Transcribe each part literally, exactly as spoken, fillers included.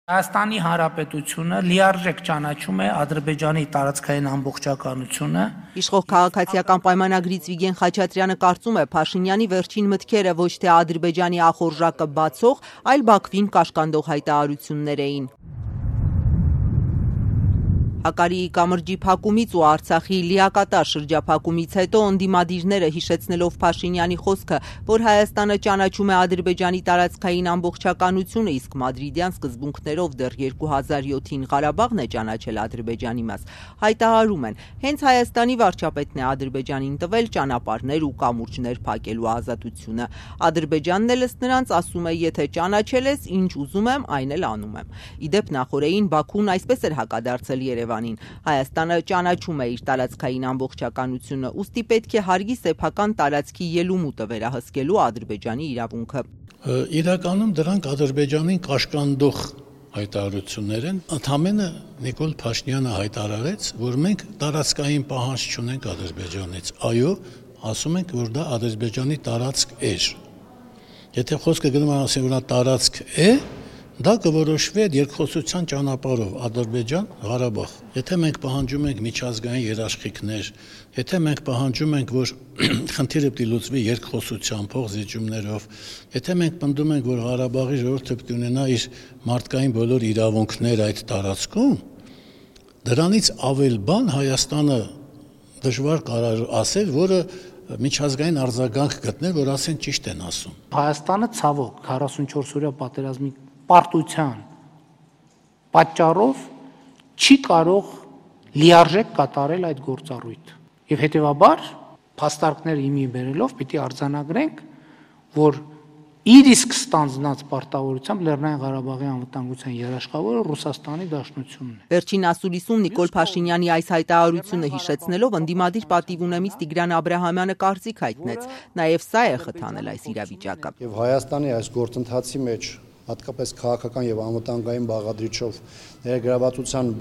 Հայաստանի Հանրապետությունը լիարժեք ճանաչում է Ադրբեջանի տարածքային ամբողջականությունը։ Իշխող քաղաքացիական պայմանագրից Վիգեն Խաչատրյանը կարծում է Փաշինյանի վերջին մտքերը ոչ թե Ադրբեջանի ախորժակը բացող, այլ Բաքվին կաշկանդող հայտարարություններ էին։ Հակարիի կամրջի փակումից ու Արցախի լիակատար շրջափակումից հետո ընդդիմադիրները հիշեցնելով Փաշինյանի խոսքը, որ Հայաստանը ճանաչում է Ադրբեջանի տարածքային ամբողջականությունը, իսկ մադրիդյան սկզբունքներով դեռ երկու հազար յոթին Ղարաբաղն է ճանաչել Ադրբեջանի մաս, հայտարարում են, հենց Հայաստանի վարչապետն է Ադրբեջանին տվել ճանապարհներ ու կամուրջներ փակելու ազատությունը։ Ադրբեջանն էլ ըստ նրանց ասում է, եթե ճանաչել ես, ինչ ուզում եմ, այն էլ անում եմ։ Իդեպ նախորդին Բաքուն այսպես էր հակադարձել Երևանին։ Հայաստանը ճանաչում է իր տարածքային ամբողջականությունը, ուստի պետք է հարգի սեփական տարածքի ելումուտը վերահսկելու Ադրբեջանի իրավունքը։ Իրականում դրանք Ադրբեջանին կաշկանդող հայտարարություններ են։ Ընդամենը Նիկոլ Փաշինյանը հայտարարեց, որ մենք տարածքային պահանջ չունենք Ադրբեջանից։ Այո, ասում ենք, որ դա Ադրբեջանի տարածք էր։ Եթե խոսքը գնում է ասեն, որ դա տարածք է, դա կորոշվի այդ երկխոսության ճանապարհով Ադրբեջան, Ղարաբաղ։ Եթե մենք պահանջում ենք միջազգային երաշխիքներ, եթե մենք պահանջում ենք, որ խնդիրը պիտի լուծվի երկխոսությամբ, փոխզիջումներով, եթե մենք պնդում ենք, որ Ղարաբաղի ժողովուրդը պիտի ունենա իր մարդկային բոլոր իրավունքները այդ տարածքում, դրանից ավել բան Հայաստանը դժվար կարող ասել, որը միջազգային արձագանք գտնել, որ ասեն ճիշտ են ասում։ Հայաստանը ցավոք քառասունչորս օրյա պատերազմի պարտության պատճառով չի կարող լիարժեք կատարել այդ գործառույթը։ Եվ հետևաբար փաստարկները իմի բերելով պիտի արձանագրենք, որ իր իսկ ստանձնած պարտավորությամբ Լեռնային Ղարաբաղի անվտանգության երաշխավորը Ռուսաստանի Դաշնությունն է։ Վերջին ասուլիսում Նիկոլ Փաշինյանի այս հայտարարությունը հիշեցնելով ընդդիմադիր պատիվունեմից Տիգրան Աբրահամյանը կարծիք հայտնեց, նաև սա է խթանել այս իրավիճակը։ Եվ Հայաստանի այս գործընթացի մեջ հատկապես քաղաքական եւ անվտանգային բաղադրիչով ներգրավվածության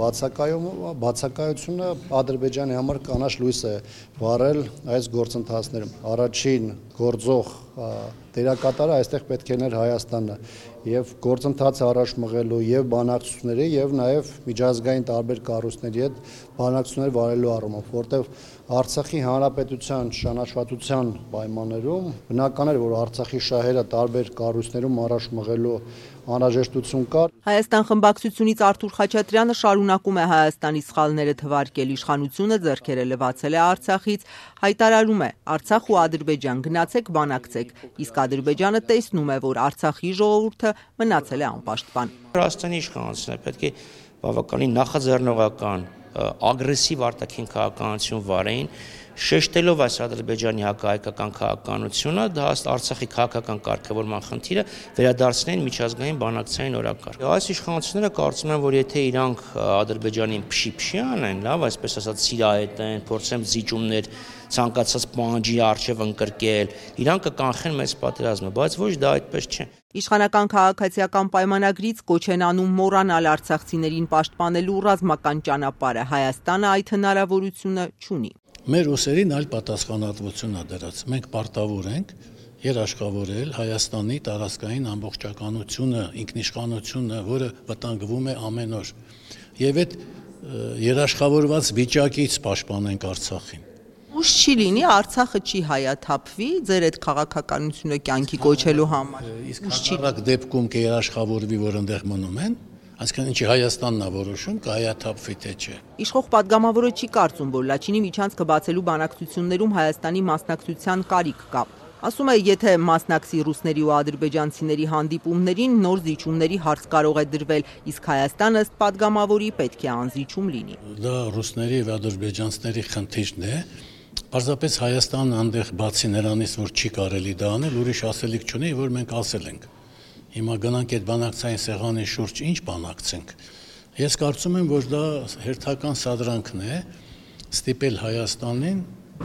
բացակայությունը Ադրբեջանի համար կանաչ լույս է վառել այս գործընթացներում։ Առաջին գործող դերակատարը այստեղ պետք է լիներ Հայաստանը եւ գործընթացը առաջ մղելու եւ բանակցությունների եւ նաեւ միջազգային տարբեր կառույցների հետ բանակցություններ վարելու առումով, որտեղ Արցախի հանրապետության ճանաչվածության պայմաններում բնական էր, որ Արցախի շահերը տարբեր կառույցներում առաջ մղելու անհրաժեշտություն կար։ Հայաստան խմբակցությունից Արթուր Խաչատրյանը շարունակում է Հայաստանի սխալները թվարկել, իշխանությունը ձեռքերը լվացել է Արցախից, հայտարարում է Արցախ ու Ադրբեջան գնացեք բանակցեք, իսկ Ադրբեջանը տեսնում է, որ Արցախի ժողովուրդը մնացել է անպաշտպան։ Հայաստանի իշխանությունը պետք է բավականին նախաձեռնողական, ագրեսիվ արտաքին քաղաքականություն վարեին, շեշտելով այս Ադրբեջանի հակահայկական քաղաքականությունը, դա Արցախի քաղաքական կարգավորման խնդիրը վերադարձնեն միջազգային բանակցային օրակարգ։ Այս իշխանությունները կարծում են, որ եթե իրանք Ադրբեջանին փշի-փշի անեն, լավ, այսպես ասած սիրահետեն, փորձեն զիջումներ ցանկացած պահանջի առջև ընկրկել, իրանք կկանխեն մեծ պատերազմը, բայց ոչ դա այդպես չէ։ Իշխանական քաղաքացիական պայմանագրից կոչ են անում մոռանալ արցախցիներին պաշտպանելու ռազմական ճանապարհը, Հայաստանը այդ հնարավորությունը չունի։ Մեր ուսերին այլ պատասխանատվություն է դրած։ Մենք պարտավոր ենք երաշխավորել Հայաստանի տարածքային ամբողջականությունը, ինքնիշխանությունը, որը վտանգվում է ամեն օր։ Եվ այդ երաշխավորված վիճակից պաշտպանենք Արցախին։ Ուշ չի լինի, Արցախը չի հայաթափվի ձեր այդ քաղաքականությունը կյանքի կոչելու համար։ Իսկ հակառակ դեպքում կերաշխավորվի, որ այնտեղ մնում են, այսինքն ինչի Հայաստանն է որոշում, կհայաթափվի թե չէ։ Իշխող պատգամավորը չի կարծում, որ Լաչինի միջանցքը բացելու բանակցություններում Հայաստանի մասնակցության կարիք կա։ Ասում է, եթե մասնակցի ռուսների ու ադրբեջանցիների հանդիպումներին, նոր զիջումների հարց կարող է դրվել, իսկ Հայաստանը ըստ պատգամավորի պետք է անզիջում լինի։ Դա ռուսների ու ադրբեջանցիների խնդիրն է։ Պարզապես Հայաստանը այնտեղ բացի նրանից, որ չի կարելի դա անել, ուրիշ ասելիք չունի, որ մենք ասել ենք։ Հիմա գնանք այդ բանակցային սեղանի շուրջ ինչ բանակցենք։ Ես կարծում եմ, որ դա հերթական սադրանքն է ստիպել Հայաստանին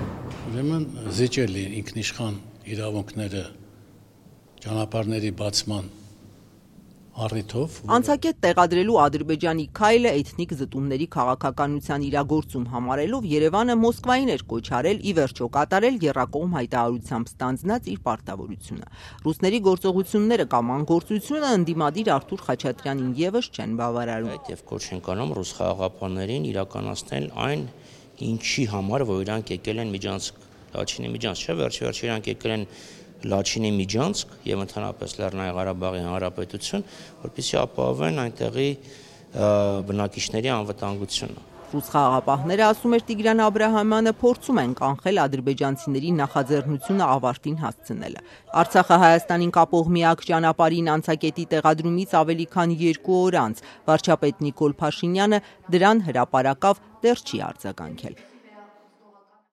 ուրեմն զիջել ինքնիշխան իրավունքները ճանապարհների բացման առիթով։ Անցակետ տեղադրելու Ադրբեջանի քայլը էթնիկ զտումների քաղաքականության իրագործում համարելով Երևանը Մոսկվային էր կոչ արել ի վերջո կատարել եռակողմ հայտարարությամբ ստանձնած իր պարտավորությունը։ Ռուսների գործողությունները կամ անգործությունը ընդդիմադիր Արթուր Խաչատրյանին եւս չեն բավարարում։ Այդ եւ կոչ են կանում ռուս խաղաղապահներին իրականացնել այն, ինչի համար որ իրանք եկել են Միջանցք, Լաչինի Միջանցք, չէ՞, վերջ-վերջ իրանք եկել են Լաչինի Միջանցք եւ ընդհանրապես Լեռնային Ղարաբաղի Հանրապետություն, որպեսզի ապահովեն այնտեղի բնակիչների անվտանգությունը։ Ռուս խաղաղապահները, ասում էր Տիգրան Աբրահամյանը, փորձում են կանխել ադրբեջանցիների նախաձեռնությունը ավարտին հասցնելը։ Արցախը Հայաստանին կապող միակ ճանապարհին անցակետի տեղադրումից ավելի քան երկու օր անց վարչապետ Նիկոլ Փաշինյանը դրան հրապարակավ դեռ չի արձագանքել։